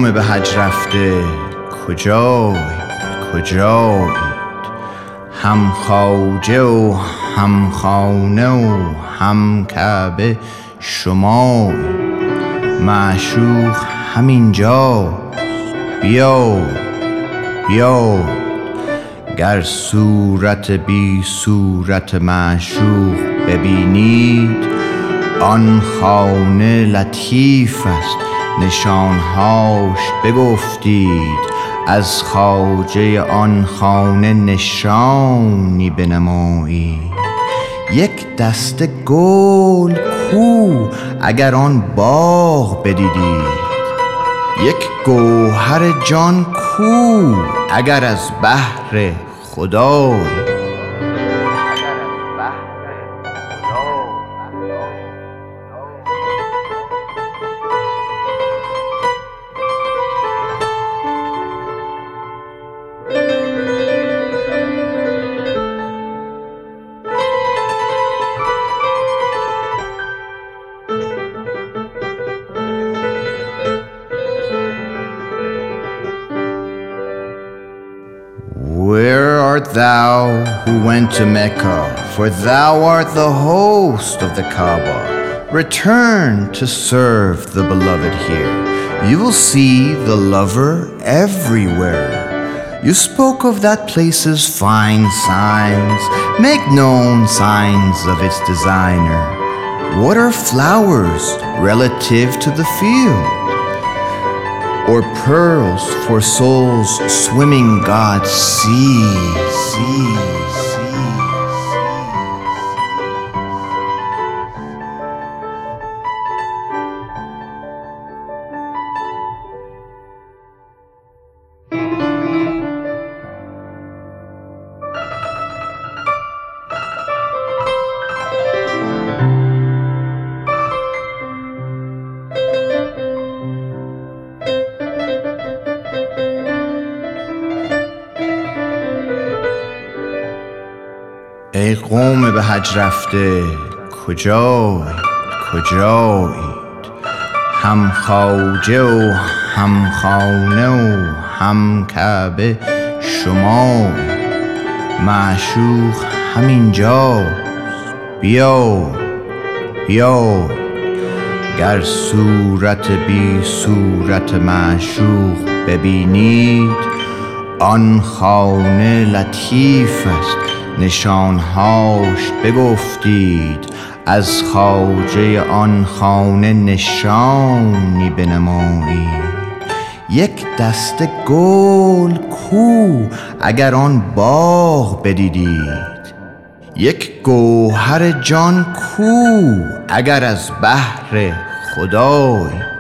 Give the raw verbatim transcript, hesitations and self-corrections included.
قوم به حج رفته کجایید کجایید؟ هم خواجه و هم خانه و هم کعبه شمایید. معشوق همینجا بیا بیا. گر صورت بی صورت معشوق ببینید، آن خانه لطیف است نشانهاش بگفتید. از خواجه آن خانه نشانی بنمایید. یک دسته گل کو اگر آن باغ بدیدید؟ یک گوهر جان کو اگر از بحر خدای؟ Where art thou who went to Mecca? For thou art the host of the Kaaba. Return to serve the beloved here. You will see the lover everywhere. You spoke of that place's fine signs. Make known signs of its designer. What are flowers relative to the field? Or pearls for souls swimming God's sea, sea, sea. ای قوم به حج رفته کجایید کجایید؟ هم خواجه و هم خانه و هم کعبه شمایید. معشوق همینجا بیا بیا. گر صورت بی صورت معشوق ببینید، آن خانه لطیف است نشانهاش بگفتید. از خواجه آن خانه نشانی بنمایید. یک دسته گل کو اگر آن باغ بدیدید؟ یک گوهر جان کو اگر از بحر خدای؟